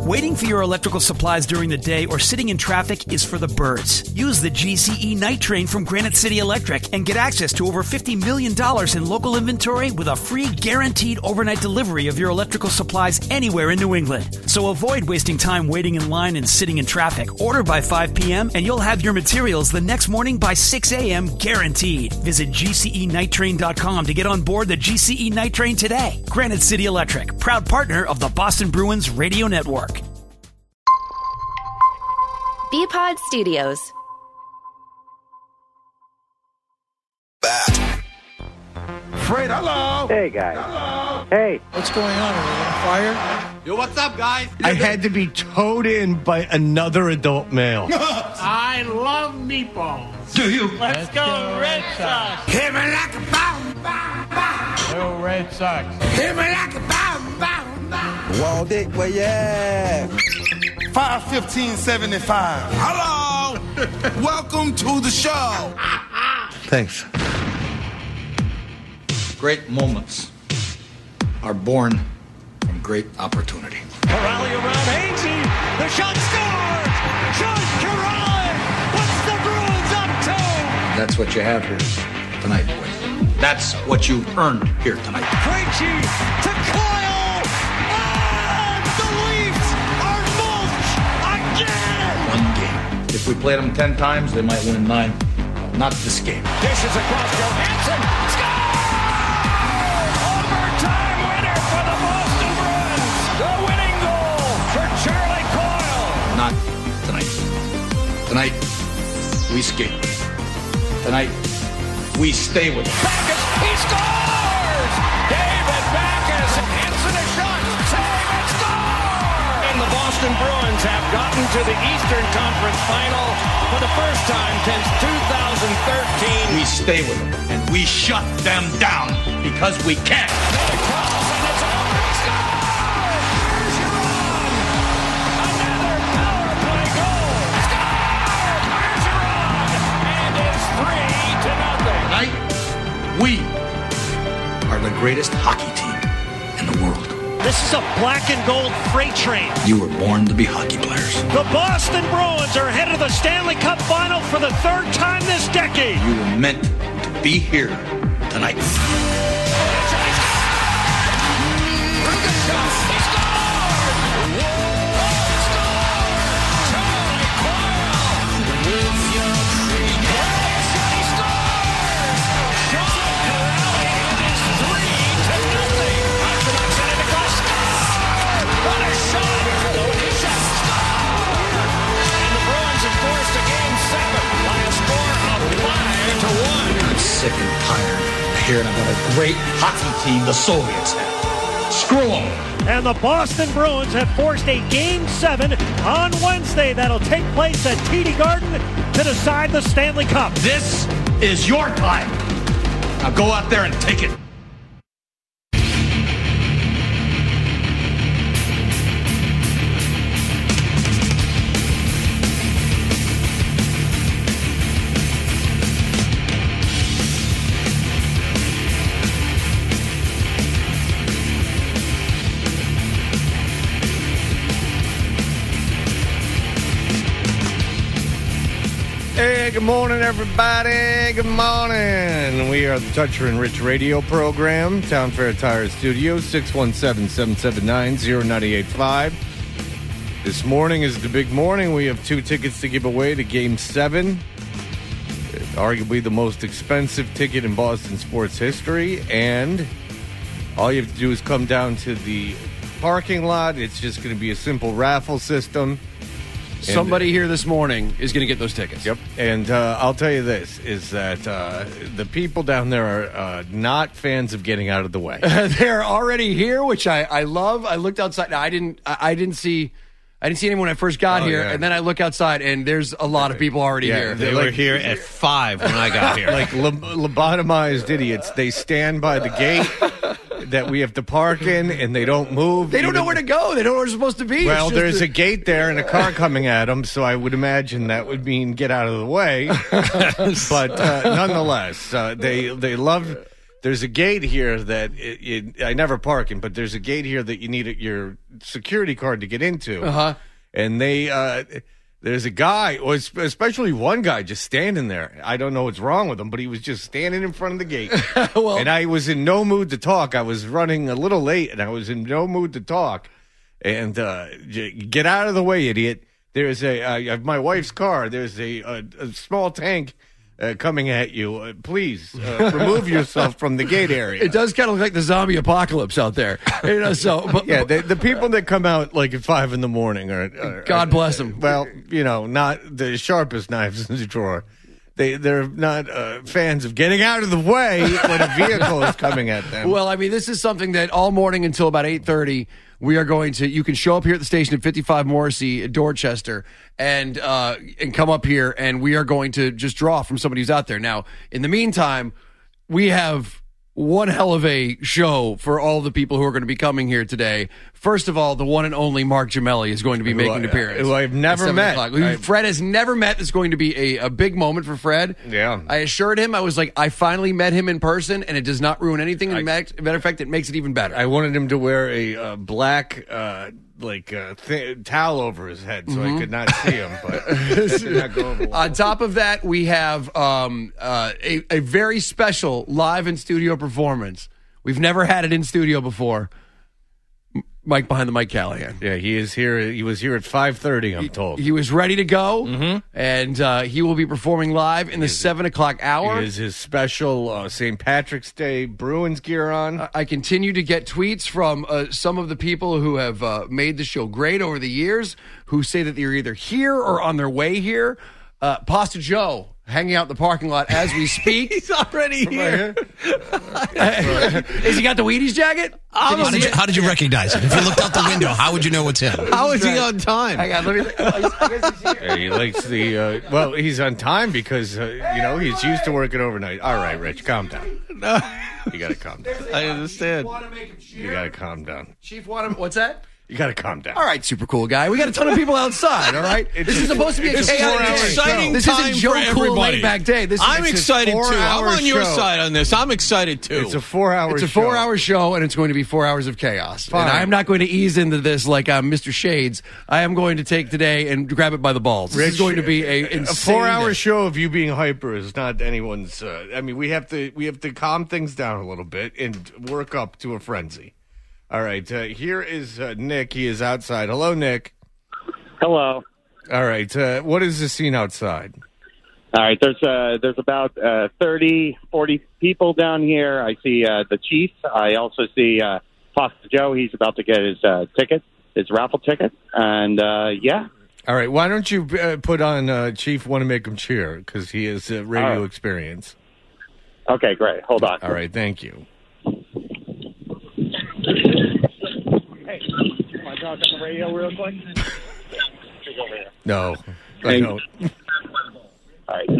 Waiting for your electrical supplies during the day or sitting in traffic is for the birds. Use the GCE Night Train from Granite City Electric and get access to over $50 million in local inventory with a free guaranteed overnight delivery of your electrical supplies anywhere in New England. So avoid wasting time waiting in line and sitting in traffic. Order by 5 p.m. and you'll have your materials the next morning by 6 a.m. guaranteed. Visit GCENightTrain.com to get on board the GCE Night Train today. Granite City Electric, proud partner of the Boston Bruins Radio Network. Bpod Studios. Fred, hello. Hey, guys. Hello. Hey. What's going on? Are we on fire? Yo, what's up, guys? I had to be towed in by another adult male. I love meatballs. Do you? Let's go, Red Sox. Hit me like a bomb, bomb, bomb. Go, Red Sox. Hit me like a bomb, bomb, bomb. Wall Dick, where you at? 51575. Hello. Welcome to the show. Thanks. Great moments are born from great opportunity. A rally around Hainsey. The shot scores. Sean Carolyn. What's the Bruins up to? That's what you have here tonight, boys. That's what you earned here tonight. Krejci to Coyle. And the Leafs are mulch again. One game. If we played them 10 times, they might win 9. Not this game. Dishes across Johansson. Score! Overtime winner for the Boston Bruins. The winning goal for Charlie Coyle. Not tonight. Tonight, we skate. Tonight, we stay with it. Backes, he scores! David Backes, Hanson a shot, save and score! And the Boston Bruins have gotten to the Eastern Conference Final for the first time since 2013. We stay with them, and we shut them down because we can. The cross, and it's over, he scores! Bergeron! Another power play goal! Score! Bergeron! And it's 3-0. Tonight, we are the greatest hockey team in the world. This is a black and gold freight train. You were born to be hockey players. The Boston Bruins are headed to the Stanley Cup Final for the third time this decade. You were meant to be here tonight. I'm sick and tired of hearing about a great hockey team the Soviets had. Screw them. And the Boston Bruins have forced a Game 7 on Wednesday that'll take place at TD Garden to decide the Stanley Cup. This is your time. Now go out there and take it. Hey, good morning, everybody. Good morning. We are the Toucher and Rich radio program, Town Fair Tire Studios, 617-779-0985. This morning is the big morning. We have 2 tickets to give away to Game 7. Arguably the most expensive ticket in Boston sports history. And all you have to do is come down to the parking lot. It's just going to be a simple raffle system. Somebody here this morning is going to get those tickets. Yep. And I'll tell you this, is that the people down there are not fans of getting out of the way. They're already here, which I love. I looked outside. Now, I didn't see anyone when I first got here, yeah. And then I look outside, and there's a lot of people already here. They were here at 5 when I got here. Like lobotomized idiots. They stand by the gate that we have to park in, and they don't move. They don't know where to go. They don't know where they're supposed to be. Well, there's a gate there and a car coming at them, so I would imagine that would mean get out of the way. But nonetheless, they love there's a gate here that I never park in, but there's a gate here that you need your security card to get into. Uh-huh. And there's a guy, or especially one guy, just standing there. I don't know what's wrong with him, but he was just standing in front of the gate. And I was in no mood to talk. I was running a little late, and I was in no mood to talk. And get out of the way, idiot. There's my wife's car. There's a small tank coming at you. Please remove yourself from the gate area. It does kind of look like the zombie apocalypse out there. The people that come out like at 5 in the morning God bless them. Well, not the sharpest knives in the drawer. They're not fans of getting out of the way when a vehicle is coming at them. Well, I mean, this is something that all morning until about 8:30, we are going to. You can show up here at the station at 55 Morrissey at Dorchester and come up here, and we are going to just draw from somebody who's out there. Now, in the meantime, we have one hell of a show for all the people who are going to be coming here today. First of all, the one and only Mark Gemelli is going to be making an appearance. Who I've never met. Fred has never met. It's going to be a big moment for Fred. Yeah. I assured him, I was like, I finally met him in person, and it does not ruin anything. Matter of fact, it makes it even better. I wanted him to wear a black towel over his head so I could not see him, but it did not go over well. On top of that, we have a very special live in studio performance. We've never had it in studio before. Mike behind the mic, Callahan. Yeah, he is here. He was here at 5:30, I'm told. He was ready to go, and he will be performing live in the 7 o'clock hour. It is his special St. Patrick's Day Bruins gear on. I continue to get tweets from some of the people who have made the show great over the years, who say that they're either here or on their way here. Pasta Joe hanging out in the parking lot as we speak. He's already here. Has he got the Wheaties jacket? How did you recognize him? If you looked out the window, how would you know it's him? How is he on time? Hang on, let me. I guess he's here. He likes the. He's on time because he's used to working overnight. All right, Rich, calm down. No. You got to calm down. I understand. You got to calm down. Chief, what's that? You got to calm down. All right, super cool guy. We got a ton of people outside. All right, this is supposed to be a exciting This time isn't Joe for Cool everybody. laid back day. I'm excited too. I'm on your show. side on this. I'm excited too. It's a 4-hour. It's a 4-hour show, and it's going to be 4 hours of chaos. Fine. And I'm not going to ease into this like I'm Mr. Shades. I am going to take today and grab it by the balls. This is going to be a 4-hour show of you being hyper is not anyone's. We have to calm things down a little bit and work up to a frenzy. All right, here is Nick. He is outside. Hello, Nick. Hello. All right, what is the scene outside? All right, there's about 30, 40 people down here. I see the chief. I also see Pasta Joe. He's about to get his his raffle ticket, and yeah. All right, why don't you put on Chief Want to Make Him Cheer, because he has radio experience. Okay, great. Hold on. All right, thank you. Hey, want to talk on the radio real quick? No, I don't. All right.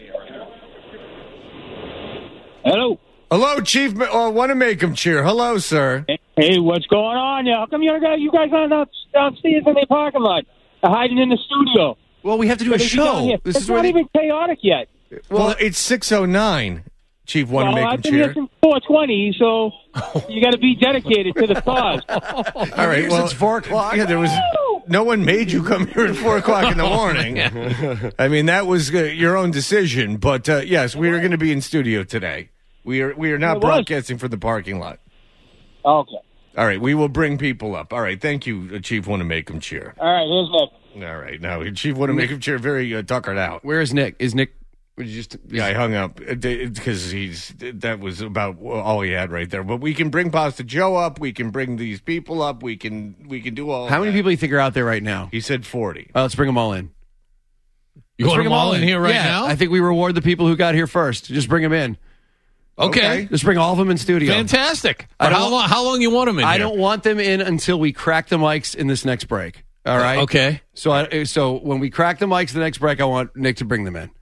Hello. Hello, Chief. Want to make him cheer. Hello, sir. Hey, what's going on? How come you guys aren't downstairs in the parking lot, hiding in the studio? Well, we have to do a show. It's not even chaotic yet. Well, it's 6:09. Chief, want to make him I've been cheer? here since 4:20, so you got to be dedicated to the cause. All right, well, it's 4 o'clock. Yeah, there was no one made you come here at 4 o'clock in the morning. I mean, that was your own decision. But yes, we are going to be in studio today. We are not broadcasting from the parking lot. Okay. All right, we will bring people up. All right, thank you, Chief. Want to make him cheer. All right, here's Nick. All right, now Chief want to make him cheer. Very tuckered out. Where is Nick? Is Nick? Yeah, I hung up because that was about all he had right there. But we can bring Pasta Joe up. We can bring these people up. We can do all. How many people do you think are out there right now? He said 40. Let's bring them all in. You want them all in here right now? I think we reward the people who got here first. Just bring them in. Okay. Just bring all of them in studio. Fantastic. How long you want them in I here? don't want them in until we crack the mics in this next break. All right? Okay. So when we crack the mics the next break, I want Nick to bring them in.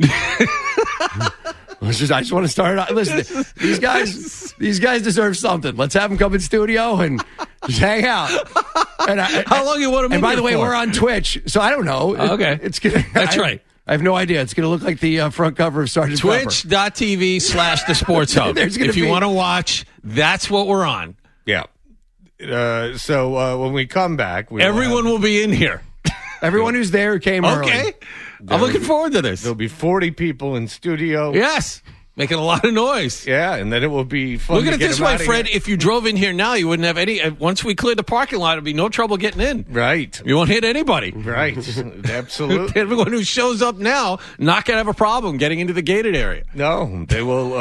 I just want to start it out. Listen, these guys deserve something. Let's have them come in studio and just hang out. How long you want them in And by here the way, for? we're on Twitch, so I don't know. Okay. It's good. That's right. I have no idea. It's going to look like the front cover of Sgt. Pepper. Twitch.tv/The Sports Hub. If you want to watch, that's what we're on. Yeah. So when we come back, everyone will be in here. Everyone who's there came early. Okay. I'm looking forward to this. There'll be 40 people in studio. Yes. Making a lot of noise. Yeah, and then it will be fun. Look at it this way, Fred. If you drove in here now, you wouldn't have any. Once we cleared the parking lot, it'd be no trouble getting in. Right. You won't hit anybody. Right. Absolutely. Everyone who shows up now, not going to have a problem getting into the gated area. No, they will.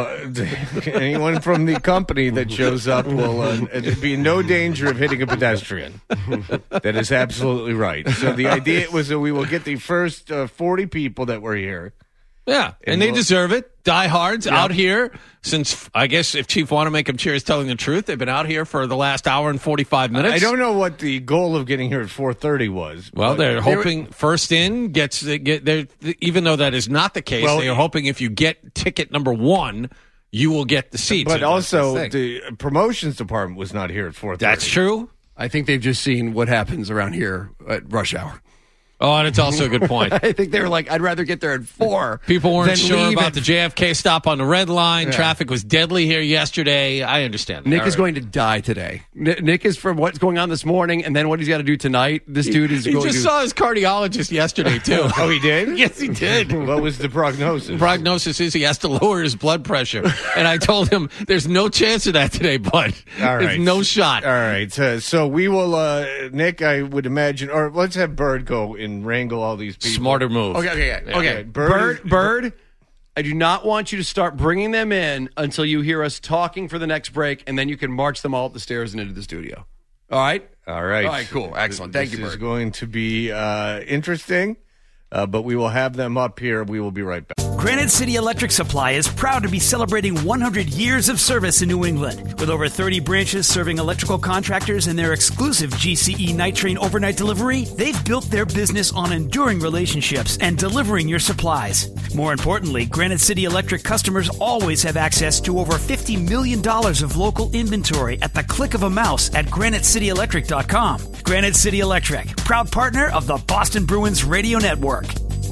Anyone from the company that shows up will be in no danger of hitting a pedestrian. That is absolutely right. So the idea was that we will get the first 40 people that were here. Yeah, and they deserve it. Diehards out here since, I guess, if Chief Wanamaker is telling the truth, they've been out here for the last hour and 45 minutes. I don't know what the goal of getting here at 4:30 was. Well, they're hoping first in gets even though that is not the case, they are hoping if you get ticket number 1, you will get the seats. But also, the promotions department was not here at 4:30. That's true. I think they've just seen what happens around here at rush hour. Oh, and it's also a good point. I think they were like, I'd rather get there at 4. People weren't sure about the JFK stop on the red line. Yeah. Traffic was deadly here yesterday. I understand that. Nick is going to die today. Nick is from what's going on this morning and then what he's got to do tonight. This dude is He going just saw his cardiologist yesterday, too. Oh, he did? Yes, he did. What was the prognosis? The prognosis is he has to lower his blood pressure. And I told him, there's no chance of that today, bud. All right. There's no shot. All right. So we will, Nick, I would imagine, or let's have Bird go and wrangle all these people. Smarter move. Okay. Bird, I do not want you to start bringing them in until you hear us talking for the next break, and then you can march them all up the stairs and into the studio. All right? All right. All right, cool. Excellent. Thank you, Bird. This is going to be interesting, but we will have them up here. We will be right back. Granite City Electric Supply is proud to be celebrating 100 years of service in New England. With over 30 branches serving electrical contractors and their exclusive GCE Night Train overnight delivery, they've built their business on enduring relationships and delivering your supplies. More importantly, Granite City Electric customers always have access to over $50 million of local inventory at the click of a mouse at GraniteCityElectric.com. Granite City Electric, proud partner of the Boston Bruins Radio Network.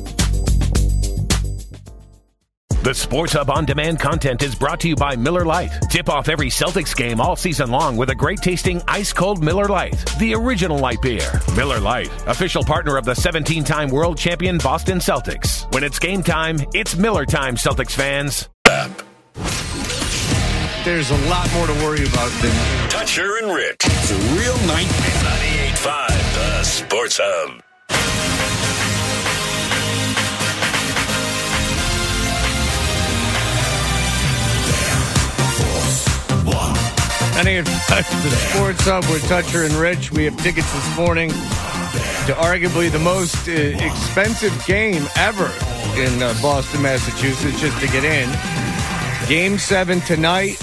The Sports Hub On Demand content is brought to you by Miller Lite. Tip off every Celtics game all season long with a great-tasting ice-cold Miller Lite, the original light beer. Miller Lite, official partner of the 17-time world champion Boston Celtics. When it's game time, it's Miller time, Celtics fans. There's a lot more to worry about than Toucher and Rich. It's a real night. 98.5, the Sports Hub. The Sports Hub with Toucher and Rich. We have tickets this morning to arguably the most expensive game ever in Boston, Massachusetts, just to get in. Game 7 tonight.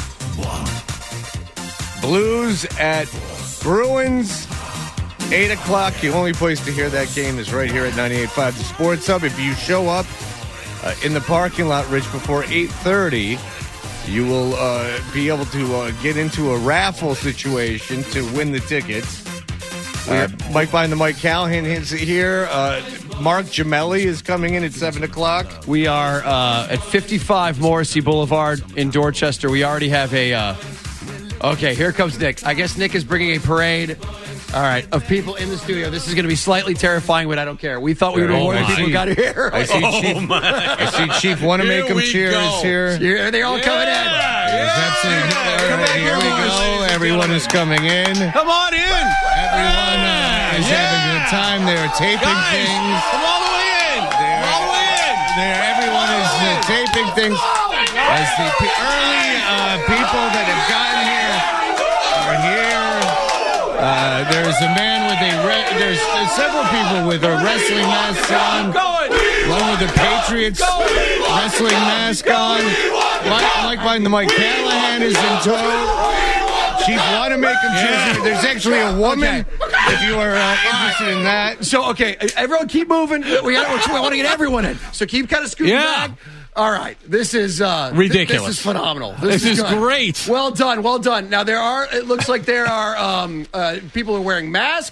Blues at Bruins. 8 o'clock. The only place to hear that game is right here at 98.5 The Sports Hub. If you show up in the parking lot, Rich, before 8:30, you will be able to get into a raffle situation to win the tickets. Mike behind the Mike Callahan is here. Mark Gemelli is coming in at 7 o'clock. We are at 55 Morrissey Boulevard in Dorchester. We already have a... okay, here comes Nick. I guess Nick is bringing a parade. All right, of people in the studio. This is going to be slightly terrifying, but I don't care. We thought we would have more people got here. I see Chief Wanamaker is here. They're all coming in. Here we go. Everyone is coming in. Come on in. Everyone is having a good time. They're taping things. Come all the way in. Everyone is taping things. As the early people that have gotten here are here. There's a man with there's several people with a wrestling mask on. One with the Patriots wrestling mask on. Mike behind the Mike Callahan is in tow. Chief Wanamaker. There's actually a woman. If you are interested in that. So everyone keep moving. We want to get everyone in. So keep kind of scooting back. All right, this is ridiculous. This is phenomenal. This is great. Well done. Now it looks like there are people who are wearing masks.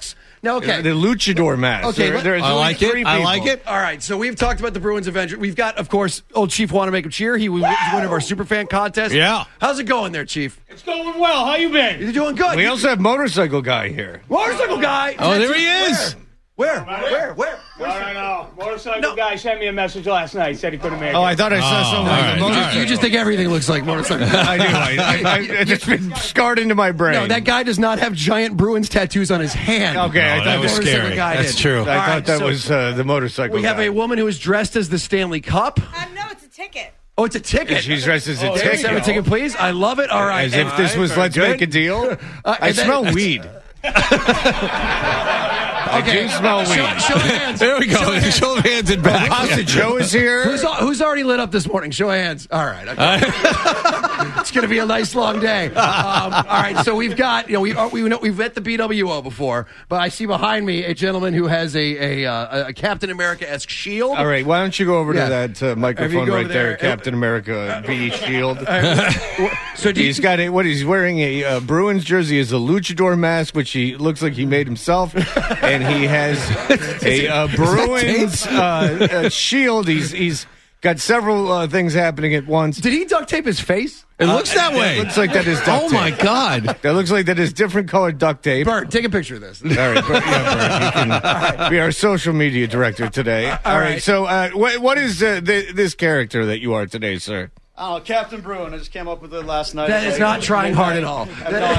Now, okay. The luchador mask. Okay, There's only three people. I like it. All right, so we've talked about the Bruins Avenger. We've got, of course, old Chief Want to Make Him Cheer. He was winner of our Superfan contest. Yeah. How's it going there, Chief? It's going well. How you been? You're doing good. We also have Motorcycle Guy here. Motorcycle Guy. Oh, there he is. Where? No. Motorcycle guy sent me a message last night. Said he couldn't make it. Oh, I thought I saw someone with a motorcycle. You just think everything looks like motorcycle. I do. It's been scarred into my brain. No, that guy does not have giant Bruins tattoos on his hand. Okay, I that thought was Motorcycle scary. Guy That's did. true. I thought that was the motorcycle. We have guy. a woman who is dressed as the Stanley Cup. No, it's a ticket. Oh, it's a ticket. She's dressed as a Can I ticket. have a ticket, please? I love it. All right. As if this was Let's Make a Deal. I smell weed. I do smell weed. Show of hands. There we go. Show of hands and back. Pasta Joe is here. Who's already lit up this morning? Show of hands. All right. Okay. It's going to be a nice long day. All right. So we've got, we've met the BWO before, but I see behind me a gentleman who has a Captain America-esque shield. All right. Why don't you go over to that microphone go right over there, Captain America B shield. So he's got he's wearing a Bruins jersey as a luchador mask, which he looks like he made himself, and he has a Bruins shield. He's got several things happening at once. Did he duct tape his face? It looks that way. It looks like that is duct tape. Oh, my God. That looks like that is different colored duct tape. Bert, take a picture of this. All right, Bert, you can be our social media director today. All right. So what is this character that you are today, sir? Oh, Captain Bruin. I just came up with it last night. That is not trying hard at all.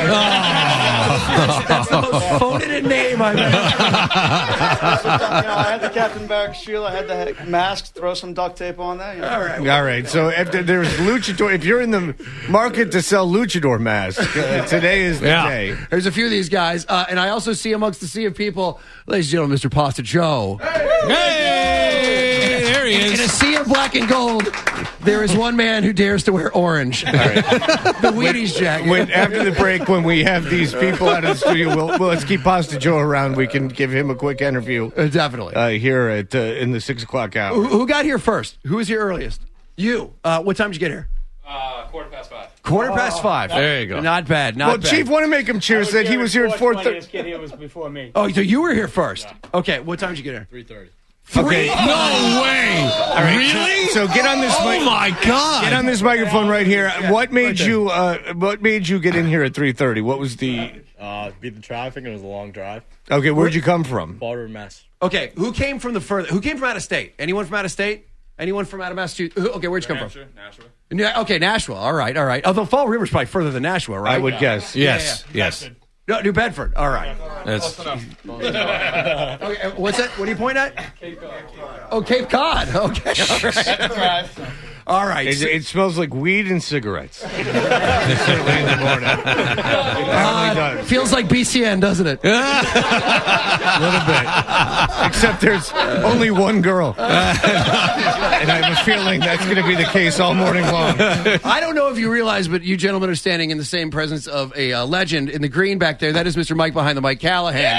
That's the most phoned-in name I've ever I had the Captain America shield. I had the mask. Throw some duct tape on there. All right. So if there's luchador, if you're in the market to sell luchador masks, today is the day. There's a few of these guys, and I also see amongst the sea of people, ladies and gentlemen, Mr. Pasta Joe. Hey, there he is. In a sea of black and gold, there is one man who dares to wear orange. All right. The Wheaties jacket. After the break, when we have these people out of the studio, let's keep Pasta Joe around. We can give him a quick interview. Definitely. Here in the 6 o'clock hour. Who got here first? Who was here earliest? You. What time did you get here? 5:15. 5:15. There you go. Not bad. Not bad. Chief Want to Make Him Cheer said he was here at 4:30. This kid here was before me. Oh, so you were here first. Okay. What time did you get here? 3:30. Okay. No way. All right. Really? So get on this. Oh my God! Get on this microphone right here. What made you? What made you get in here at 3:30? What was the? Beat the traffic. And it was a long drive. Okay. Where'd you come from? Fall River, Mass. Okay. Who came from Who came from out of state? Anyone from out of state? Anyone from out of Massachusetts? Okay. Where'd you come from? Nashville. Okay, Nashville. All right. Although Fall River's probably further than Nashville, right? I would guess. Yes. Yeah. Yes. No, New Bedford. All right. That's Okay, what's that? What do you point at? Cape Cod. Oh, Cape Cod. Okay. All right. All right. It smells like weed and cigarettes. Certainly in the morning. It definitely does. Feels like BCN, doesn't it? A little bit. Except there's only one girl. And I have a feeling that's going to be the case all morning long. I don't know if you realize, but you gentlemen are standing in the same presence of a legend in the green back there. That is Mr. Mike behind the mic, Callahan.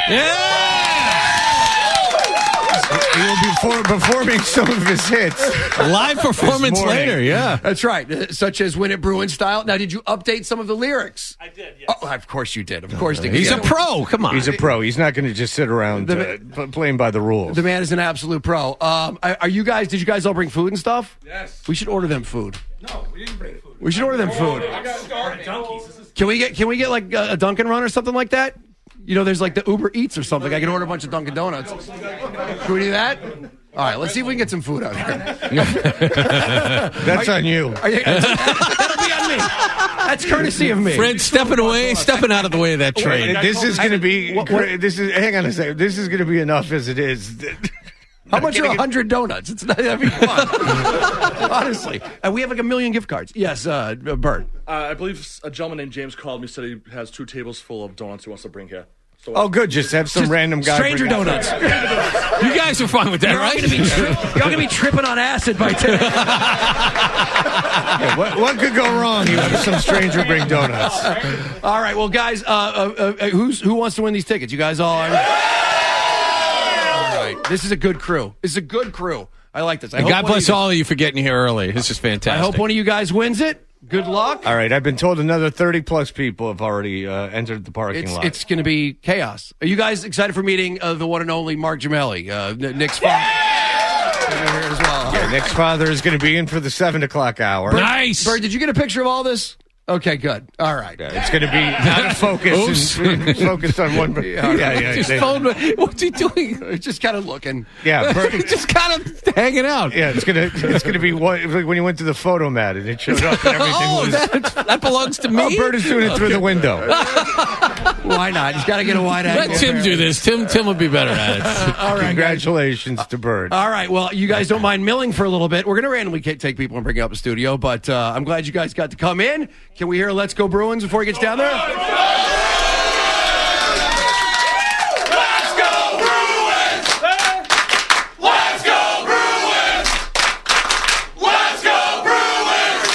He will be performing some of his hits. Live performance later, yeah. That's right, such as Win It Bruin style. Now, did you update some of the lyrics? I did, yes. Oh, of course you did. Of course you did. He's a pro. Come on. He's a pro. He's not going to just sit around playing by the rules. The man is an absolute pro. Are you guys? Did you guys all bring food and stuff? Yes. We should order them food. No, we didn't bring food. We should order them food. I got donkeys. Can we get like a Dunkin' run or something like that? You know, there's like the Uber Eats or something. I can order a bunch of Dunkin' Donuts. Can we do that? All right, let's see if we can get some food out here. That's on you. That'll be on me. That's courtesy of me. Fred stepping out of the way of that train. This is going to be. Hang on a second. This is going to be enough as it is. How much are 100 donuts? It's not. I mean, come on. Honestly, we have like 1 million gift cards. Yes, Bert. I believe a gentleman named James called me. Said he has 2 tables full of donuts he wants to bring here. So, oh, good. Just have some random guy. Stranger donuts. You guys are fine with that, right? You're going to be tripping on acid by 10. Yeah, what could go wrong? You have some stranger bring donuts. All right. Well, guys, who wants to win these tickets? You guys all are? All right. This is a good crew. This is a good crew. I like this. God bless all of you for getting here early. This is fantastic. I hope one of you guys wins it. Good luck. All right, I've been told another 30-plus people have already entered the parking lot. It's going to be chaos. Are you guys excited for meeting the one and only Mark Gemelli, Nick's father? Here as well. Yeah, Nick's father is going to be in for the 7 o'clock hour. Nice. Bird, did you get a picture of all this? Okay, good. All right. Yeah, it's going to be out of focus and focused on one. His phone, what's he doing? He's just kind of looking. Yeah, He's just kind of hanging out. Yeah, it's gonna be like when you went to the photo mat and it showed up and everything was. That belongs to me. Oh, Bird is doing it through the window. Why not? He's got to get a wide angle. Let Tim do this. Tim would be better at it. All right, congratulations to Bird. All right, well, you guys don't mind milling for a little bit. We're going to randomly take people and bring you up a studio, but I'm glad you guys got to come in. Can we hear Let's Go Bruins before he gets down there? Let's go Bruins! Let's go Bruins! Let's go Bruins!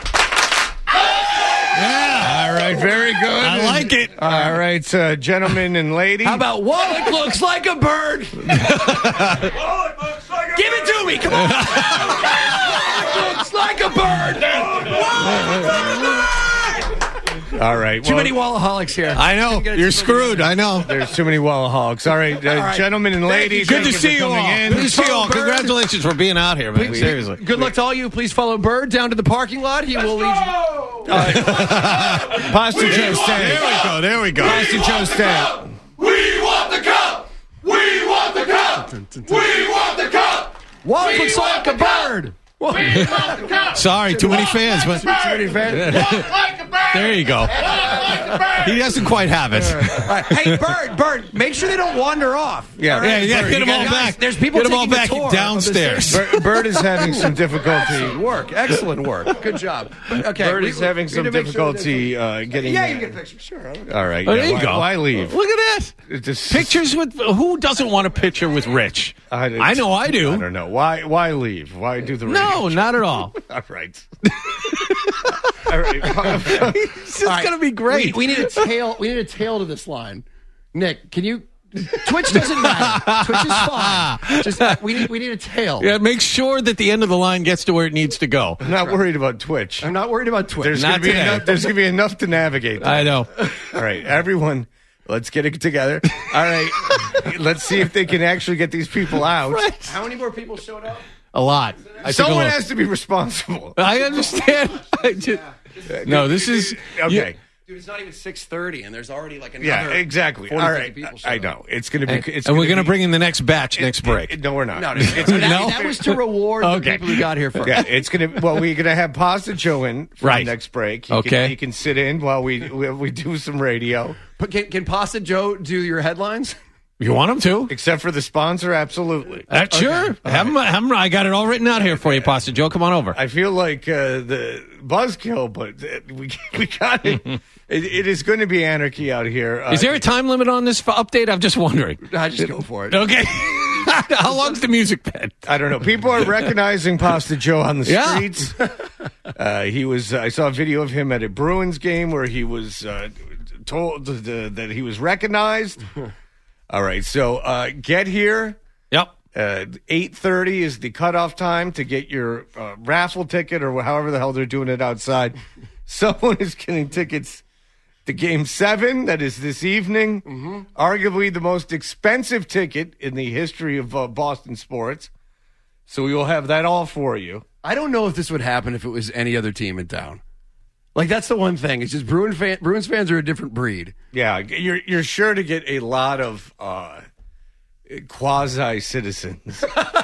Yeah. All right, very good. I like it. All right, gentlemen and ladies. How about Wallach looks like a bird? Give it to me. Come on. Wallach looks like a bird. All right. Too many Wallaholics here. I know. You're screwed. I know. There's too many Wallaholics. All right, gentlemen and ladies. Good to see you all. In. Good to see you all. Congratulations for being out here, man. Seriously. Good luck to all you. Please follow Bird down to the parking lot. He will lead you. Pasta Joe, stay. There we go. Pasta Joe, stay. We want the cup! We want the cup! We want the cup! Wallach looks like a bird. Sorry, too many fans. But there you go. He doesn't quite have it. Right. Hey, Bird, make sure they don't wander off. Yeah, Get them all back. There's people Get them all taking back the tour downstairs. Bird is having some difficulty. Excellent work. Good job. Okay, Bird is having some difficulty getting. Yeah, you get a picture. Sure. All right. Oh, there you go. Why leave? Look at that. Pictures with who doesn't want a picture with Rich? I know I do. I don't know. Why leave? Why do the No, not at all. All right. All right. This is going to be great. We need a tail. We need a tail to this line. Nick, can you? Twitch doesn't matter. Twitch is fine. Just we need a tail. Yeah, make sure that the end of the line gets to where it needs to go. I'm not worried about Twitch. I'm not worried about Twitch. There's going to be enough to navigate. I know. All right, everyone. Let's get it together. All right. Let's see if they can actually get these people out. Right. How many more people showed up? A lot. Someone has to be responsible. I understand. No, this is okay. Dude, it's not even 6:30, and there's already like another. Exactly. 40, all right, people I know it's going to be. And we're going to bring in the next batch next break. No, we're not. No, that was to reward the people who got here first. Yeah, it's going to. Well, we're going to have Pasta Joe in for the next break. He can sit in while we do some radio. But can Pasta Joe do your headlines? You want him to? Except for the sponsor, absolutely. Sure. Have him, I got it all written out here for you, Pasta Joe. Come on over. I feel like the buzzkill, but we got it. It is going to be anarchy out here. Is there a time limit on this update? I'm just wondering. I just go for it. Okay. How long's the music bed? I don't know. People are recognizing Pasta Joe on the streets. He was. I saw a video of him at a Bruins game where he was told that he was recognized. All right, so get here. Yep. 8:30 is the cutoff time to get your raffle ticket or however the hell they're doing it outside. Someone is getting tickets to Game 7. That is this evening. Mm-hmm. Arguably the most expensive ticket in the history of Boston sports. So we will have that all for you. I don't know if this would happen if it was any other team in town. Like, that's the one thing. It's just Bruins fans are a different breed. Yeah, you're sure to get a lot of quasi-citizens.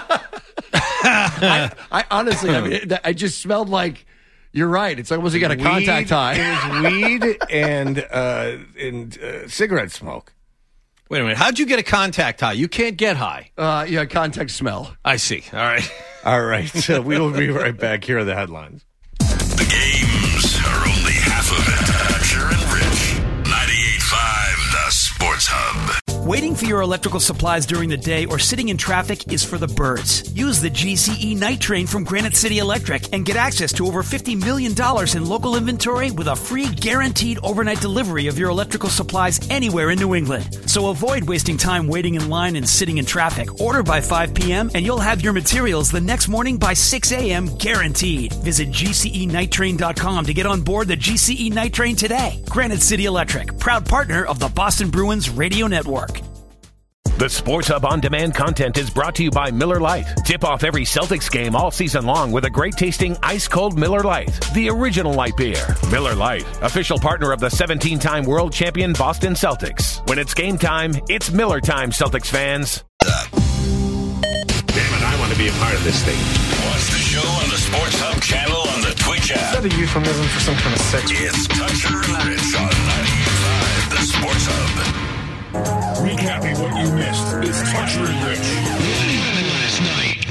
I honestly, I just smelled like, you're right. It's almost you got a contact high. It was weed and cigarette smoke. Wait a minute. How'd you get a contact high? You can't get high. Yeah, contact smell. I see. All right. All right. So we will be right back. Here are the headlines. The games are only half of it. Asher and Rich. 98.5 The Sports Hub. Waiting for your electrical supplies during the day or sitting in traffic is for the birds. Use the GCE Night Train from Granite City Electric and get access to over $50 million in local inventory with a free guaranteed overnight delivery of your electrical supplies anywhere in New England. So avoid wasting time waiting in line and sitting in traffic. Order by 5 p.m. and you'll have your materials the next morning by 6 a.m. guaranteed. Visit GCENightTrain.com to get on board the GCE Night Train today. Granite City Electric, proud partner of the Boston Bruins Radio Network. The Sports Hub On Demand content is brought to you by Miller Lite. Tip off every Celtics game all season long with a great-tasting ice-cold Miller Lite, the original light beer. Miller Lite, official partner of the 17-time world champion Boston Celtics. When it's game time, it's Miller time, Celtics fans. Damn it, I want to be a part of this thing. Watch the show on the Sports Hub channel on the Twitch app. Is that a euphemism for some kind of sex? It's Toucher and Rich on 98.5, the Sports Hub. Recapping what you missed. It's Toucher and Rich. Last night.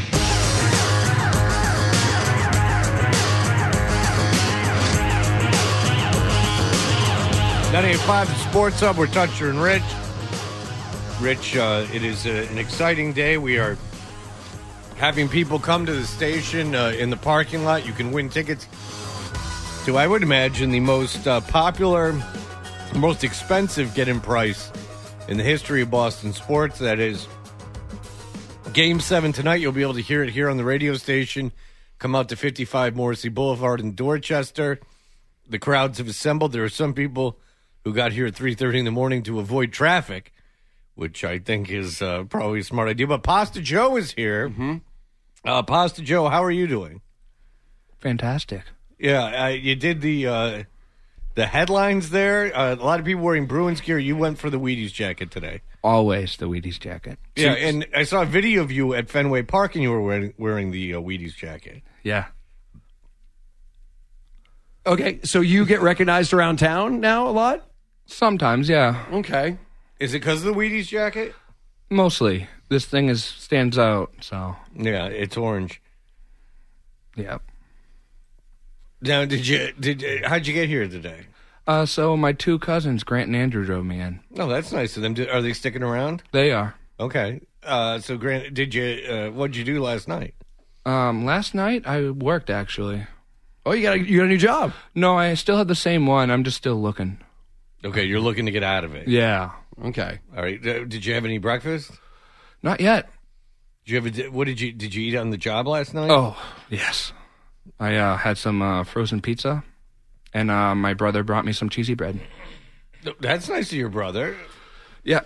.98.5 the Sports Hub. We're Toucher and Rich. Rich, it is an exciting day. We are having people come to the station in the parking lot. You can win tickets to, I would imagine, the most popular, most expensive get-in price in the history of Boston sports. That is Game 7 tonight. You'll be able to hear it here on the radio station. Come out to 55 Morrissey Boulevard in Dorchester. The crowds have assembled. There are some people who got here at 3:30 in the morning to avoid traffic, which I think is probably a smart idea. But Pasta Joe is here. Mm-hmm. Pasta Joe, how are you doing? Fantastic. Yeah, you did the headlines there. A lot of people wearing Bruins gear. You went for the Wheaties jacket today. Always the Wheaties jacket. Yeah, and I saw a video of you at Fenway Park, and you were wearing the Wheaties jacket. Yeah. Okay, so you get recognized around town now a lot? Sometimes, yeah. Okay. Is it because of the Wheaties jacket? Mostly. This thing stands out, so. Yeah, it's orange. Yeah. Now, how'd you get here today? So my two cousins, Grant and Andrew, drove me in. Oh, that's nice of them. Are they sticking around? They are. Okay. So Grant, what'd you do last night? Last night I worked, actually. Oh, you got a new job? No, I still had the same one. I'm just still looking. Okay, you're looking to get out of it. Yeah. Okay. All right. Did you have any breakfast? Not yet. Did you eat on the job last night? Oh, yes. I had some frozen pizza, and my brother brought me some cheesy bread. That's nice of your brother. Yeah.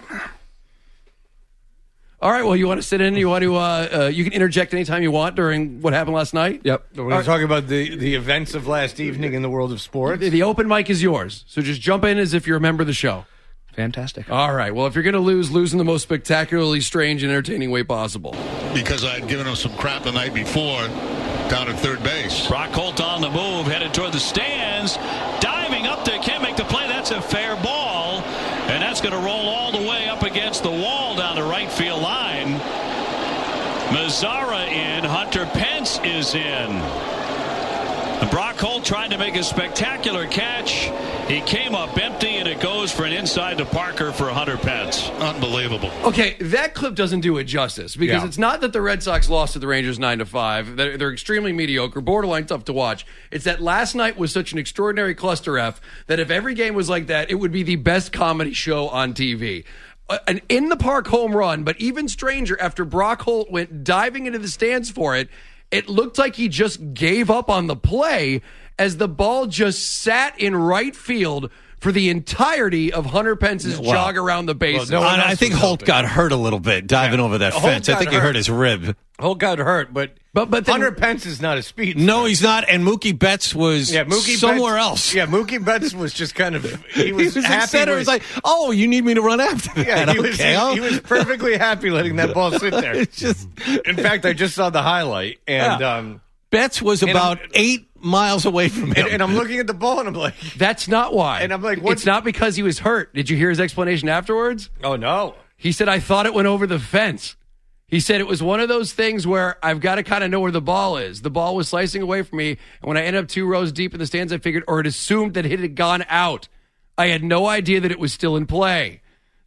All right, well, you want to sit in? You want to? You can interject anytime you want during what happened last night. Yep. We're going to talk about the events of last evening in the world of sports. The open mic is yours, so just jump in as if you're a member of the show. Fantastic. All right, well, if you're going to lose in the most spectacularly strange and entertaining way possible. Because I had given him some crap the night before down at third base. Brock Holt on the move, headed toward the stands. Diving up there, can't make the play. That's a fair ball. And that's going to roll all the way up against the wall down the right field line. Mazzara in. Hunter Pence is in. And Brock Holt trying to make a spectacular catch. He came up empty, and it goes for an inside to Parker for Hunter Pence. Unbelievable. Okay, that clip doesn't do it justice because it's not that the Red Sox lost to the Rangers 9-5. They're extremely mediocre, borderline tough to watch. It's that last night was such an extraordinary cluster F that if every game was like that, it would be the best comedy show on TV. An in-the-park home run, but even stranger, after Brock Holt went diving into the stands for it, it looked like he just gave up on the play as the ball just sat in right field for the entirety of Hunter Pence's jog around the bases. I think Holt got hurt a little bit diving over that fence. I think he hurt his rib. Holt got hurt, but Hunter Pence is not a speedster. No, he's not. And Mookie Betts was somewhere else. Yeah, Mookie Betts was just kind of he was happy. Center. He's like, oh, you need me to run after that? Yeah, he was perfectly happy letting that ball sit there. In fact, I just saw the highlight, and Betts was about 8 miles away from him. And I'm looking at the ball, and I'm like, that's not why. And I'm like, it's not because he was hurt. Did you hear his explanation afterwards? Oh, no. He said, I thought it went over the fence. He said it was one of those things where I've got to kind of know where the ball is. The ball was slicing away from me, and when I ended up 2 rows deep in the stands, I figured, or it assumed that it had gone out. I had no idea that it was still in play.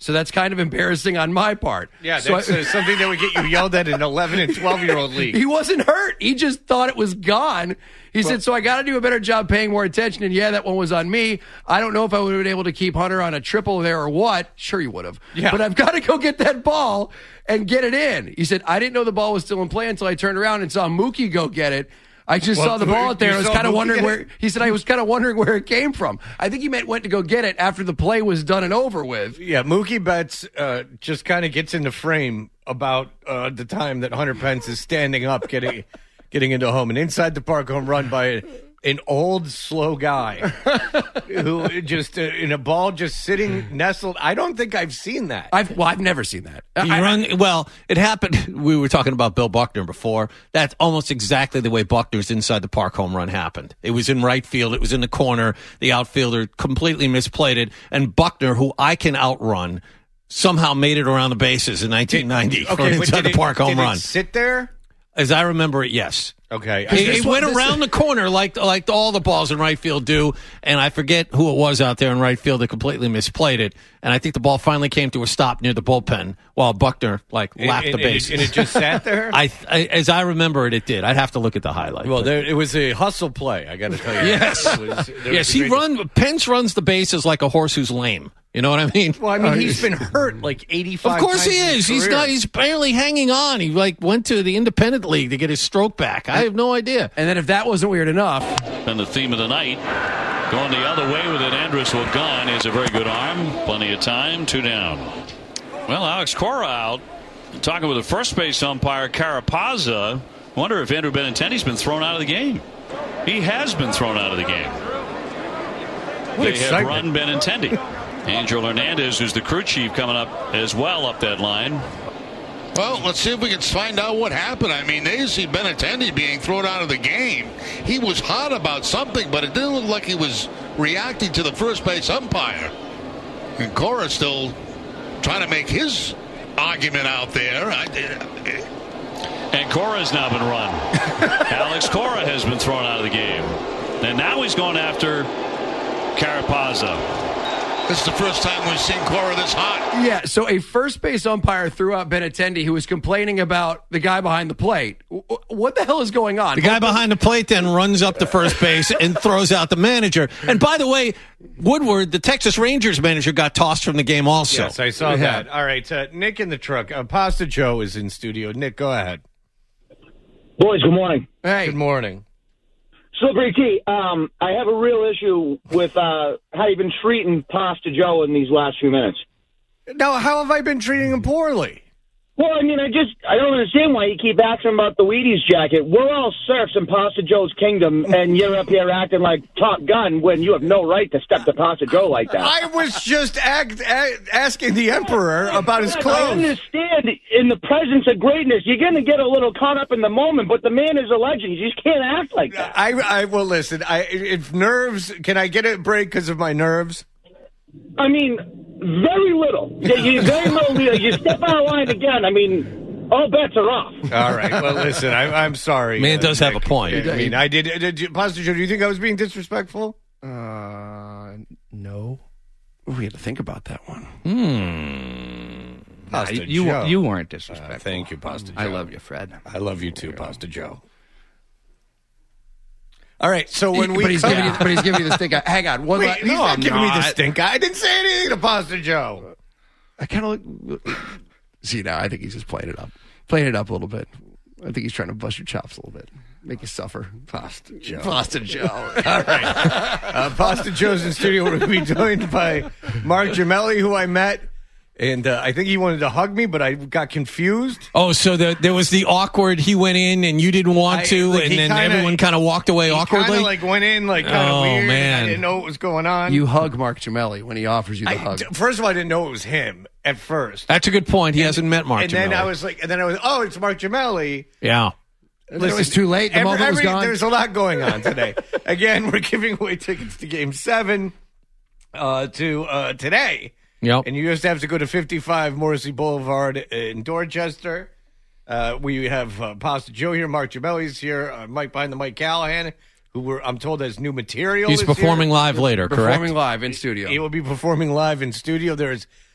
So that's kind of embarrassing on my part. Yeah, So that's something that would get you yelled at in an 11 and 12-year-old league. He wasn't hurt. He just thought it was gone. He said, so I got to do a better job paying more attention. And yeah, that one was on me. I don't know if I would have been able to keep Hunter on a triple there or what. Sure you would have. Yeah. But I've got to go get that ball and get it in. He said, I didn't know the ball was still in play until I turned around and saw Mookie go get it. I just saw the ball out there. I was kind of wondering where. He said I was kind of wondering where it came from. I think he went to go get it after the play was done and over with. Yeah, Mookie Betts just kind of gets in the frame about the time that Hunter Pence is standing up, getting into home, an inside the park home run by an old slow guy who just in a ball just sitting nestled. I don't think I've seen that. I've never seen that. Well, it happened. We were talking about Bill Buckner before. That's almost exactly the way Buckner's inside the park home run happened. It was in right field. It was in the corner. The outfielder completely misplayed it. And Buckner, who I can outrun, somehow made it around the bases in 1990 for an inside the park home run. Did it sit there? As I remember it, yes. Okay. He went around the corner like all the balls in right field do, and I forget who it was out there in right field that completely misplayed it. And I think the ball finally came to a stop near the bullpen while Buckner lapped the bases. And it just sat there? As I remember it, it did. I'd have to look at the highlight. Well, it was a hustle play, I got to tell you. Yes. Pence runs the bases like a horse who's lame. You know what I mean? Well, I mean, he's been hurt like 85 times. Of course he is. He's barely hanging on. He went to the independent league to get his stroke back. I have no idea. And then if that wasn't weird enough. And the theme of the night, going the other way with it, Andrus will gun is a very good arm. Plenty of time. 2 down. Well, Alex Cora out. Talking with the first base umpire, Carapazza. Wonder if Andrew Benintendi's been thrown out of the game. He has been thrown out of the game. They have run Benintendi. Angel Hernandez, who's the crew chief, coming up as well up that line. Well, let's see if we can find out what happened. I mean, they see Benintendi being thrown out of the game. He was hot about something, but it didn't look like he was reacting to the first base umpire. And Cora still trying to make his argument out there. And Cora's now been run. Alex Cora has been thrown out of the game. And now he's going after Carapazza. This is the first time we've seen Cora this hot. Yeah, so a first base umpire threw out Benintendi, who was complaining about the guy behind the plate. What the hell is going on? The guy behind the plate then runs up to first base and throws out the manager. And by the way, Woodward, the Texas Rangers manager, got tossed from the game also. Yes, I saw that. All right, Nick in the truck. Pasta Joe is in studio. Nick, go ahead. Boys, good morning. Hey. Good morning. Slippery T, I have a real issue with how you've been treating Pasta Joe in these last few minutes. Now, how have I been treating him poorly? Well, I mean, I don't understand why you keep asking about the Wheaties jacket. We're all serfs in Pasta Joe's kingdom, and you're up here acting like Top Gun when you have no right to step to Pasta Joe like that. I was just asking the Emperor about his clothes. I understand in the presence of greatness, you're going to get a little caught up in the moment, but the man is a legend. You just can't act like that. I will listen. If nerves, can I get a break because of my nerves? I mean, very little. Very little. You step out of line again. I mean, all bets are off. All right. Well, listen, I'm sorry. Man does have a point. I mean, I did. Pastor Joe, do you think I was being disrespectful? No. We had to think about that one. You weren't disrespectful. Thank you, Pasta Joe. I love you, Fred. I love you too, Pasta Joe. All right, so when but he's giving you the stink eye. Hang on, he's not giving me the stink eye. I didn't say anything to Pasta Joe. I kind of see now. I think he's just playing it up a little bit. I think he's trying to bust your chops a little bit, make you suffer. Pasta Joe. Pasta Joe. All right, Pasta Joe's in studio. We're going to be joined by Mark Gemelli, who I met. And I think he wanted to hug me, but I got confused. Oh, so there was the awkward, he went in and you didn't want to, and then everyone kind of walked away awkwardly? He kind of went in kind of weird. Man. I didn't know what was going on. You hug Mark Gemelli when he offers you the hug. First of all, I didn't know it was him at first. That's a good point. He hasn't met Mark Gemelli. Then I was oh, it's Mark Gemelli. Yeah. Listen, it was too late. The moment was gone. There's a lot going on today. Again, we're giving away tickets to Game 7 to today. Yep. And you just have to go to 55 Morrissey Boulevard in Dorchester. We have Pasta Joe here, Mark Gemelli's here, Mike behind the Mike Callahan, who I'm told has new material. He's performing live later, correct? Performing live in studio. He will be performing live in studio. There's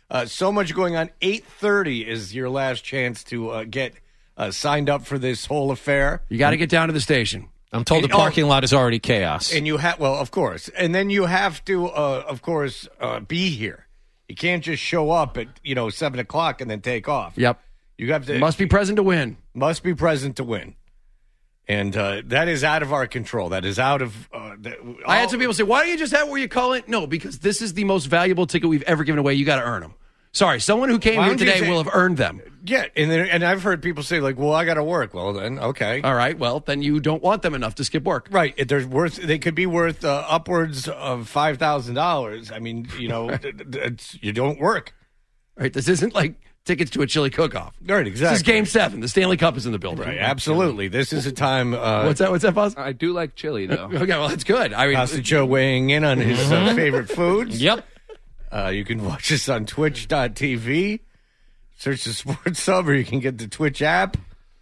So much going on. 8:30 is your last chance to get signed up for this whole affair. You got to get down to the station. I'm told the parking lot is already chaos. And you have, well, of course. And then you have to, of course, be here. You can't just show up at, 7 o'clock and then take off. Yep. You have to. Must be present to win. Must be present to win. And that is out of our control. That is out of. I had some people say, why don't you just have it where you call it? No, because this is the most valuable ticket we've ever given away. You got to earn them. Sorry, someone who came here today will have earned them. Yeah, and I've heard people say, like, well, I got to work. Well, then, okay. All right, well, then you don't want them enough to skip work. Right. They could be worth upwards of $5,000. I mean, you don't work. Right, this isn't like tickets to a chili cook-off. Right, exactly. This is Game 7. The Stanley Cup is in the building. Right, absolutely. This is a time... What's that, Buzz? I do like chili, though. Okay, well, that's good. I mean, Pastor Joe weighing in on his favorite foods. Yep. You can watch us on twitch.tv. Search the Sports Hub, or you can get the Twitch app.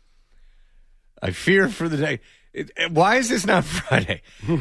I fear for the day. Why is this not Friday?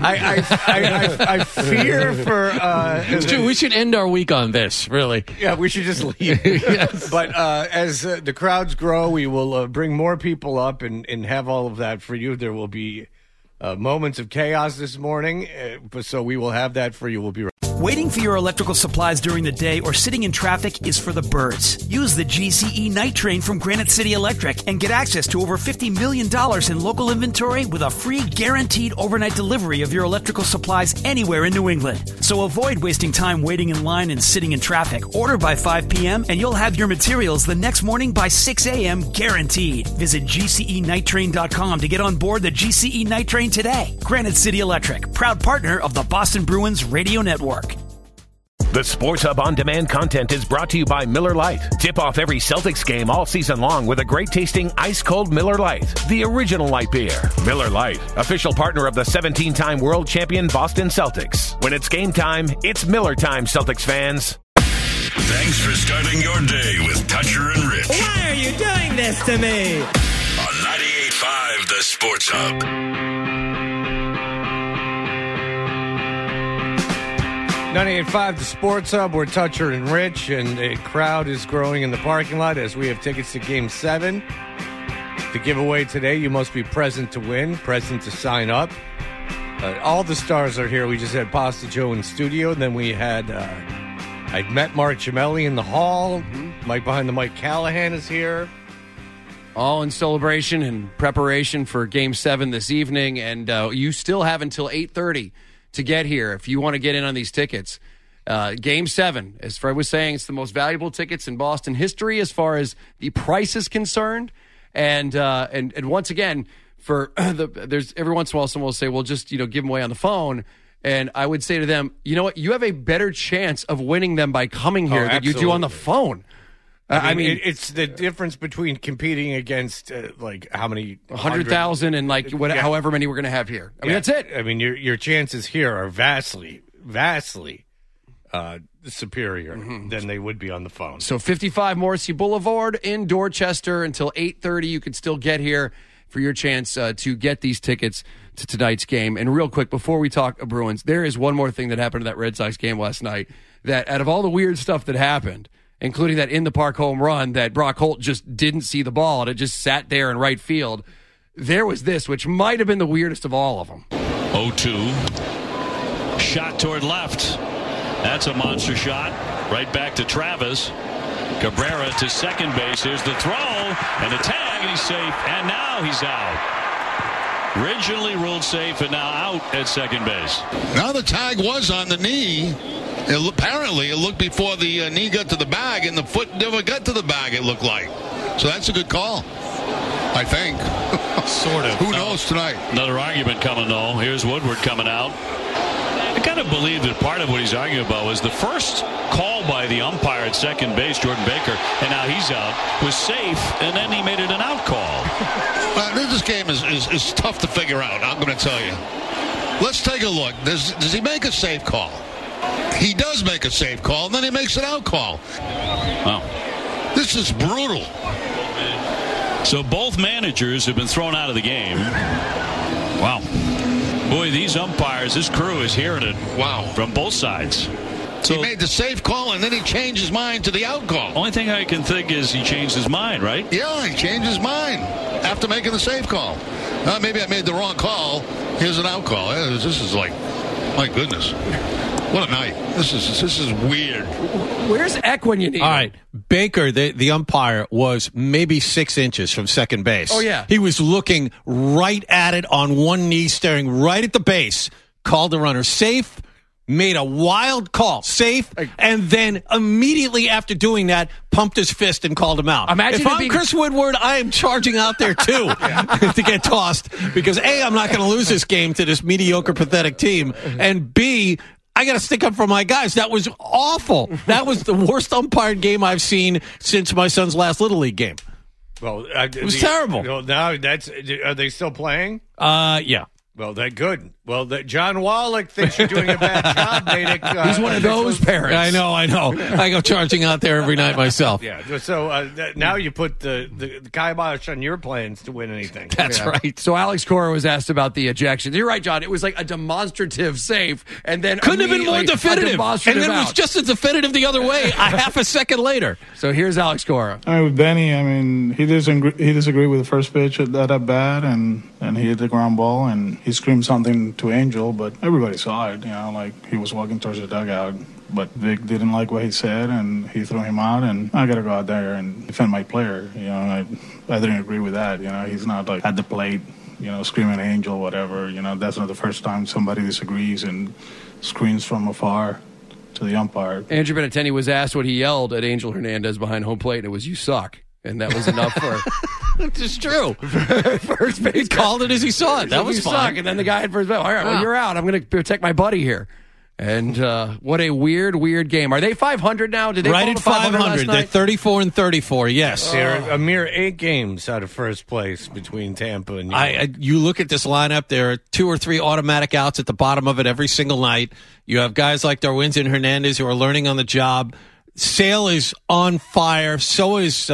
I fear for... we should end our week on this, really. Yeah, we should just leave. Yes. But as the crowds grow, we will bring more people up and have all of that for you. There will be moments of chaos this morning, so we will have that for you. We'll be right. Waiting for your electrical supplies during the day or sitting in traffic is for the birds. Use the GCE Night Train from Granite City Electric and get access to over $50 million in local inventory with a free guaranteed overnight delivery of your electrical supplies anywhere in New England. So avoid wasting time waiting in line and sitting in traffic. Order by 5 p.m. and you'll have your materials the next morning by 6 a.m. guaranteed. Visit GCENightTrain.com to get on board the GCE Night Train today. Granite City Electric, proud partner of the Boston Bruins Radio Network. The Sports Hub On Demand content is brought to you by Miller Lite. Tip off every Celtics game all season long with a great tasting ice cold Miller Lite, the original light beer. Miller Lite, official partner of the 17-time world champion Boston Celtics. When it's game time, it's Miller time, Celtics fans. Thanks for starting your day with Toucher and Rich. Why are you doing this to me? On 98.5 The Sports Hub. 98.5 The Sports Hub. We're Toucher and Rich, and a crowd is growing in the parking lot as we have tickets to Game 7. To give away today, you must be present to win, present to sign up. All the stars are here. We just had Pasta Joe in studio, and then we had... I'd met Mark Gimelli in the hall. Mike behind the mic Callahan is here. All in celebration and preparation for Game 7 this evening, and you still have until 8:30 to get here if you want to get in on these tickets. Game 7, as Fred was saying, it's the most valuable tickets in Boston history as far as the price is concerned. And once again, there's every once in a while someone will say, well, just give them away on the phone. And I would say to them, you know what? You have a better chance of winning them by coming here than you do on the phone. I mean, it's the difference between competing against how many 100,000 and however many we're going to have here. I mean, that's it. I mean, your chances here are vastly superior than they would be on the phone. So 55 Morrissey Boulevard in Dorchester until 8:30. You can still get here for your chance to get these tickets to tonight's game. And real quick, before we talk Bruins, there is one more thing that happened to that Red Sox game last night that out of all the weird stuff that happened, including that in-the-park home run that Brock Holt just didn't see the ball and it just sat there in right field, there was this, which might have been the weirdest of all of them. 0-2. Shot toward left. That's a monster shot. Right back to Travis. Cabrera to second base. Here's the throw and the tag, and he's safe. And now he's out. Originally ruled safe and now out at second base. Now the tag was on the knee. Apparently, it looked before the knee got to the bag, and the foot never got to the bag, it looked like. So that's a good call, I think. Sort of. Who knows tonight? Another argument coming, though. Here's Woodward coming out. I kind of believe that part of what he's arguing about was the first call by the umpire at second base, Jordan Baker, and now he's out, was safe, and then he made it an out call. This game is tough to figure out, I'm going to tell you. Let's take a look. Does he make a safe call? He does make a safe call, and then he makes an out call. Wow. This is brutal. So both managers have been thrown out of the game. Wow. Boy, these umpires, this crew is hearing it. Wow. From both sides. He made the safe call, and then he changed his mind to the out call. Only thing I can think is he changed his mind, right? Yeah, he changed his mind after making the safe call. Maybe I made the wrong call. Here's an out call. This is like, my goodness. What a night. This is weird. Where's Eck when you need him? All right. Baker, the umpire, was maybe 6 inches from second base. Oh, yeah. He was looking right at it on one knee, staring right at the base. Called the runner safe, made a wild call, safe, and then immediately after doing that, pumped his fist and called him out. If I'm Chris Woodward, I am charging out there, too, to get tossed. Because, A, I'm not going to lose this game to this mediocre, pathetic team. And, B, I got to stick up for my guys. That was awful. That was the worst umpired game I've seen since my son's last Little League game. Well, it was terrible. Now are they still playing? Yeah. Well, they're good. Well, John Wallach thinks you're doing a bad job, Natick. He's one of those parents. I know. I go charging out there every night myself. Yeah. So now you put the kibosh on your plans to win anything. That's right. So Alex Cora was asked about the ejection. You're right, John. It was like a demonstrative save, and then couldn't have been more definitive. And then it was out. just as definitive the other way a half a second later. So here's Alex Cora. With Benny, he disagreed with the first pitch at bat, and he hit the ground ball, and he screamed something to Angel, but everybody saw it, like he was walking towards the dugout. But Vic didn't like what he said, and he threw him out, and I got to go out there and defend my player. I didn't agree with that. He's not like at the plate, screaming Angel, whatever. That's not the first time somebody disagrees and screams from afar to the umpire. Andrew Benintendi was asked what he yelled at Angel Hernandez behind home plate, and it was, "You suck." And that was enough for... It's true. First base. He called it as he saw it. That was fine. Suck. And then the guy at first base, all right, well, you're out. I'm going to protect my buddy here. And what a weird game. Are they 500 now? Did they right fall at to 500 last 500. They're night? 34-34, yes. They're a mere 8 games out of first place between Tampa and you look at this lineup, there are 2 or 3 automatic outs at the bottom of it every single night. You have guys like Darwinzon Hernandez who are learning on the job. Sale is on fire. So is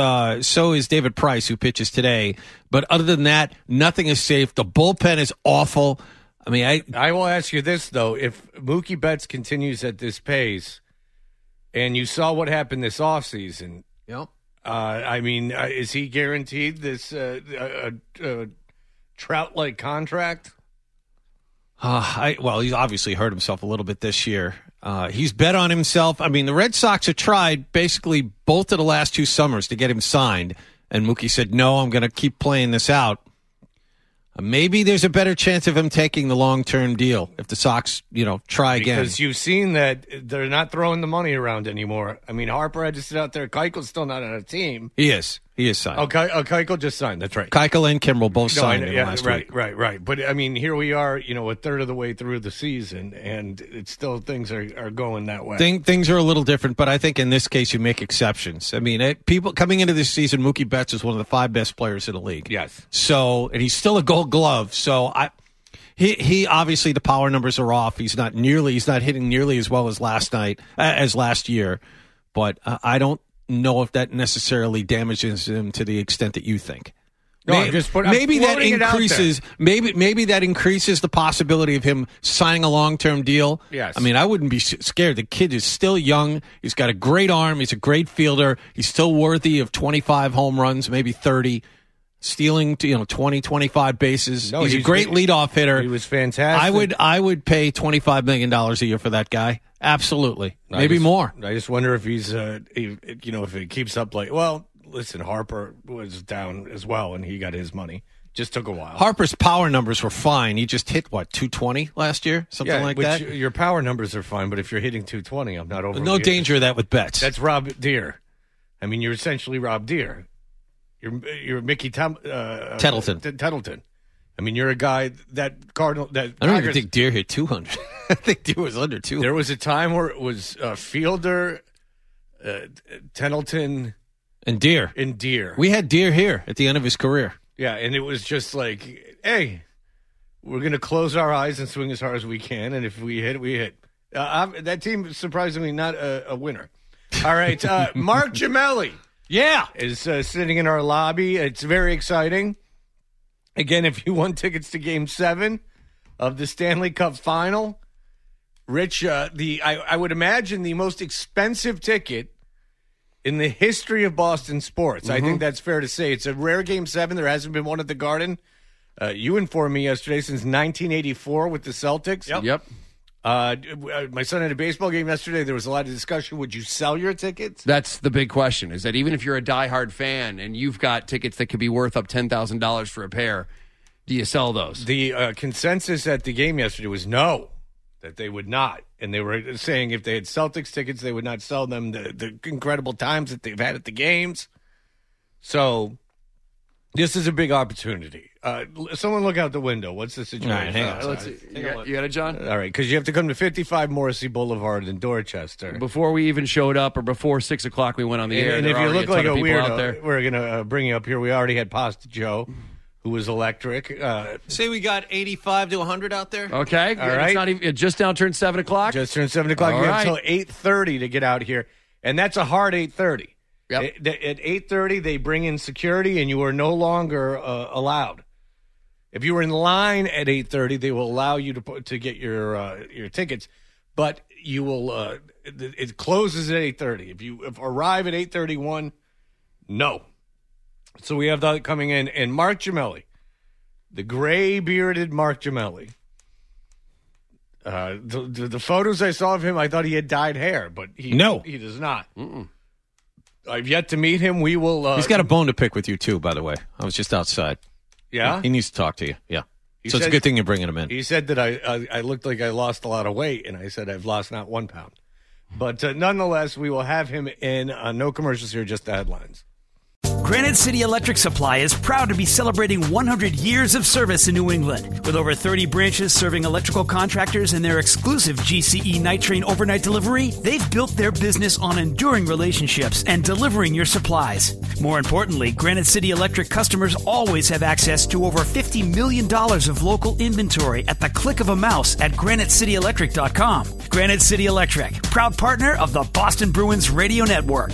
David Price, who pitches today. But other than that, nothing is safe. The bullpen is awful. I mean, I will ask you this, though. If Mookie Betts continues at this pace, and you saw what happened this offseason, is he guaranteed this Trout-like contract? He's obviously hurt himself a little bit this year. He's bet on himself. I mean, the Red Sox have tried basically both of the last 2 summers to get him signed, and Mookie said, no, I'm going to keep playing this out. Maybe there's a better chance of him taking the long-term deal if the Sox, try again. Because you've seen that they're not throwing the money around anymore. I mean, Harper had to sit out there. Keuchel's still not on a team. He is signed. Okay, Keuchel just signed. That's right. Keuchel and Kimbrel both signed last week. Right. But, I mean, here we are, a third of the way through the season, and it's still things are going that way. Things are a little different, but I think in this case you make exceptions. I mean, people coming into this season, Mookie Betts is one of the 5 best players in the league. Yes. So, and he's still a Gold Glove. So, he obviously the power numbers are off. He's not hitting nearly as well as last year. But I don't know if that necessarily damages him to the extent that you think. No, maybe that increases. Maybe that increases the possibility of him signing a long-term deal. Yes. I mean, I wouldn't be scared. The kid is still young. He's got a great arm. He's a great fielder. He's still worthy of 25 home runs, maybe 30, stealing 20, 25 bases. He's a great leadoff hitter. He was fantastic. I would pay $25 million a year for that guy. Absolutely, maybe more. I just wonder if he's, if it keeps up like. Well, listen, Harper was down as well, and he got his money. Just took a while. Harper's power numbers were fine. He just hit 220 last year, something like that. Your power numbers are fine, but if you're hitting 220, I'm not over. No danger of that with Betts. That's Rob Deere. I mean, you're essentially Rob Deere. You're Mickey Tettleton. Tettleton. I mean, you're a guy that Cardinal. That I don't even think Deere hit 200. I think Deere was under 200. There was a time where it was Fielder, Tettleton, and Deere. We had Deere here at the end of his career. Yeah, and it was just like, hey, we're going to close our eyes and swing as hard as we can, and if we hit, we hit. That team is surprisingly not a winner. All right, Mark Giamelli. Yeah. Is sitting in our lobby. It's very exciting. Again, if you won tickets to Game 7 of the Stanley Cup Final, Rich, I would imagine the most expensive ticket in the history of Boston sports. I think that's fair to say. It's a rare Game 7. There hasn't been one at the Garden. You informed me yesterday since 1984 with the Celtics. Yep. My son had a baseball game yesterday. There was a lot of discussion. Would you sell your tickets? That's the big question, is that even if you're a diehard fan and you've got tickets that could be worth up $10,000 for a pair, do you sell those? The consensus at the game yesterday was no, that they would not. And they were saying if they had Celtics tickets, they would not sell them. The incredible times that they've had at the games. So this is a big opportunity. Someone look out the window. What's the situation? All right, hang on. Let's see. You got it, John? All right, because you have to come to 55 Morrissey Boulevard in Dorchester. Before we even showed up, or before 6 o'clock we went on the air. And if there you are look already like a ton of people out weirdo, there. we're going to bring you up here. We already had Pasta Joe, who was electric. Say we got 85 to 100 out there. Okay. All right. It's not even, it just now turned 7 o'clock? Just turned 7 o'clock. All You right. have until 8:30 to get out here. And that's a hard 8:30. Yep. At 8:30, they bring in security, and you are no longer allowed. If you were in line at 8:30, they will allow you to get your tickets, but you will. It closes at 8:30. If you arrive at 8:31, no. So we have that coming in, and Mark Gemelli, the gray bearded Mark Gemelli. The photos I saw of him, I thought he had dyed hair, but he does not. I've yet to meet him. We will. He's got a bone to pick with you too, by the way. I was just outside. Yeah? He needs to talk to you. Yeah. He So it's a said- good thing you're bringing him in. He said that I looked like I lost a lot of weight, and I said I've lost not 1 pound. But nonetheless, we will have him in. No commercials here, just the headlines. Granite City Electric Supply is proud to be celebrating 100 years of service in New England. With over 30 branches serving electrical contractors and their exclusive GCE Night Train overnight delivery, they've built their business on enduring relationships and delivering your supplies. More importantly, Granite City Electric customers always have access to over $50 million of local inventory at the click of a mouse at GraniteCityElectric.com. Granite City Electric, proud partner of the Boston Bruins Radio Network.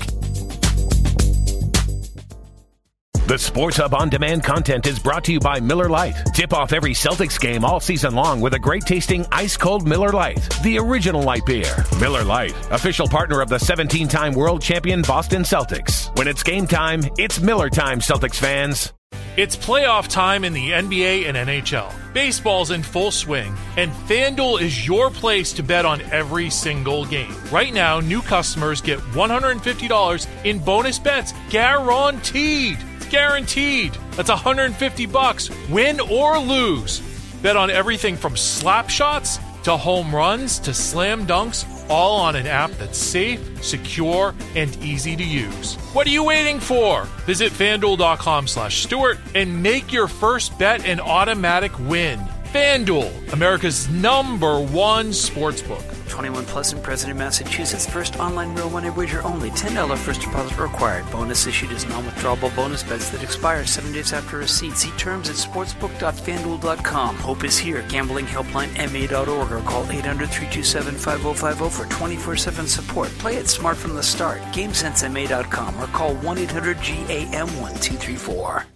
The Sports Hub On Demand content is brought to you by Miller Lite. Tip off every Celtics game all season long with a great-tasting ice-cold Miller Lite, the original light beer. Miller Lite, official partner of the 17-time world champion Boston Celtics. When it's game time, it's Miller time, Celtics fans. It's playoff time in the NBA and NHL. Baseball's in full swing, and FanDuel is your place to bet on every single game. Right now, new customers get $150 in bonus bets guaranteed. Guaranteed. That's $150, win or lose. Bet on everything from slap shots to home runs to slam dunks, all on an app that's safe, secure, and easy to use. What are you waiting for? Visit FanDuel.com/Stewart and make your first bet an automatic win. FanDuel, America's #1 sportsbook. 21 plus and present in Massachusetts. First online real money wager only. $10 first deposit required. Bonus issued as non-withdrawable bonus bets that expire 7 days after receipt. See terms at sportsbook.fanduel.com. Hope is here. Gambling helpline ma.org or call 800-327-5050 for 24/7 support. Play it smart from the start. GameSenseMA.com or call 1-800-GAM-1234.